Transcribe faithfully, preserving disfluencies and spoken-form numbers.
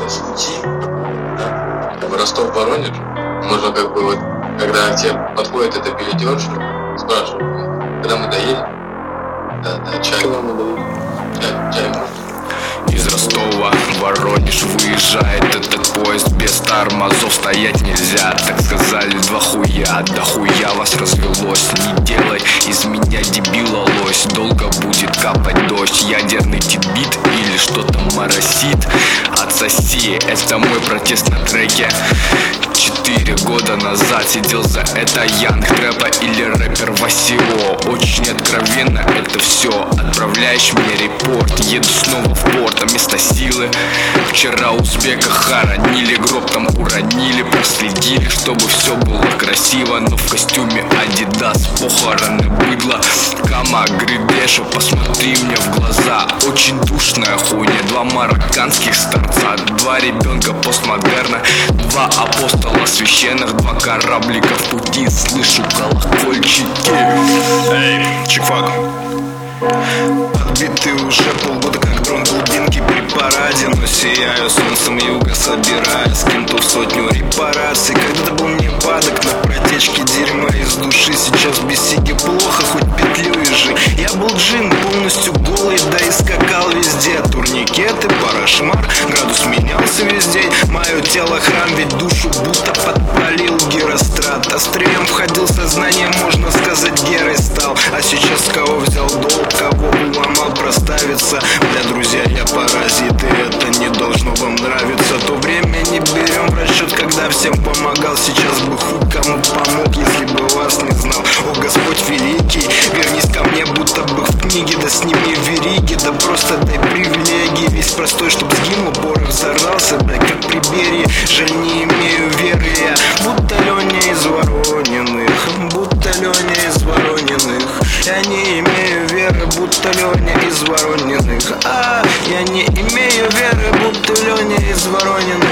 пути, да, как бы Ростов-Воронеж, можно как бы вот, когда к тебе подходит эта билетерша, спрашивают, когда мы доедем, да, да, чай, когда мы доедем, чай, чай можно? Из Ростова в Воронеж выезжает этот поезд без тормозов, стоять нельзя, так сказали два хуя, да хуя вас развелось. Не делай из меня дебила лось, долго будет капать дождь, ядерный тибит или что-то моросит. Отсоси, это мой протест на треке. Четыре года назад сидел за это янг трэпа или рэпер Васио. Очень откровенно это все, отправляешь мне репорт, еду снова в порт, а место силы. Вчера узбека хоронили, гроб там уронили, проследили, чтобы все было красиво, но в костюме Адидас, похороны быдло. Кама Гребеша, посмотри мне в глаза, очень душная хуйня. Два марокканских старца, два ребенка постмодерна, два апостола священных, два кораблика в пути, слышу колокольчики. Эй, чекфак. Подбитый уже полгода, как дрон глубинки при параде, но сияю солнцем юга, собирая с кем-то в сотню репараций. Когда-то был мне падок на протечке дерьма из души, сейчас без сиги плохо, хоть петлю ежи. Я был джин, полностью голый, да и скакал везде. Турникеты, парашмар, градус менялся весь день. Мое тело храм, ведь душу будто подпалил Герострат. Острием входил в сознание, можно сказать, Герой стал. А сейчас кого взял долг, кого уломал проставиться? Бля, друзья, я паразит, и это не должно вам нравиться. То время не берем в расчет, когда всем помогал. Сейчас бы хуй кому помог, если бы вас не знал. О, Господь великий, вернись ко мне, будто бы в книге. Да сними вериги, да просто дай привилегии. Весь простой, чтоб сгинул, порох взорвался, бля, как при Берии. Жаль, не имею веры я, будто Леня из Ворониных, будто Леня из Ворониных. Я не имею веры, будто Леня из Ворониных. А, я не имею веры, будто Леня из Ворониных.